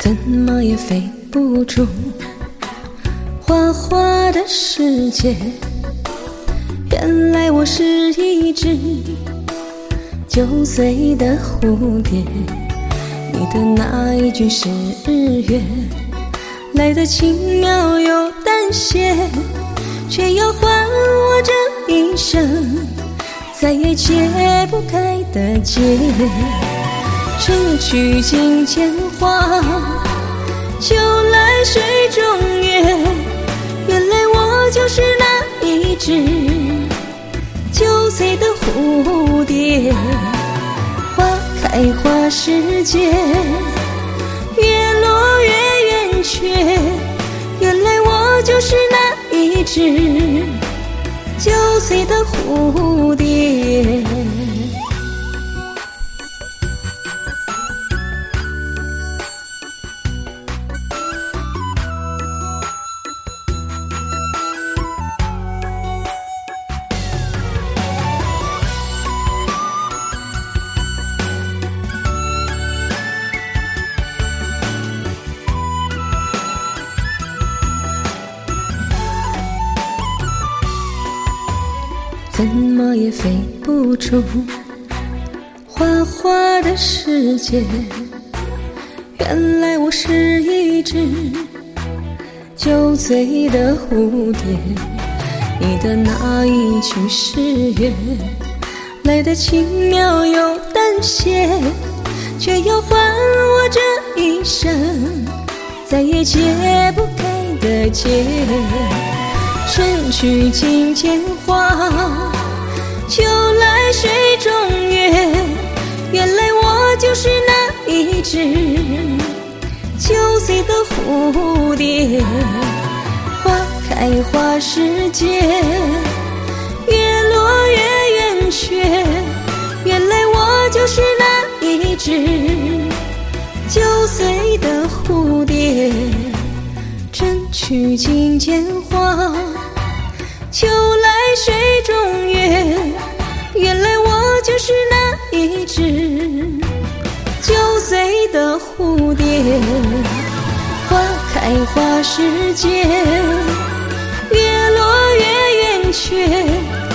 怎么也飞不出花花的世界。原来我是一只9岁的蝴蝶，你的那一句誓约来得轻描又淡写，却要还我这一生再也解不开的结。春去境迁花，秋来水中月，原来我就是那一只9岁的蝴蝶。花开花时节，月落月圆缺，原来我就是那一只9岁的蝴蝶。怎么也飞不出花花的世界。原来我是一只9岁的蝴蝶，你的那一句誓约来得轻描又淡写，却要还我这一生再也解不开的结。春去境迁花，秋来水中月，原来我就是那一只9岁的蝴蝶。花开花时节，月落月圆缺，原来我就是那一只9岁的蝴蝶。春去境迁花，秋来水中月，原来我就是那一只9岁的蝴蝶。花开花时节，月落月圆缺，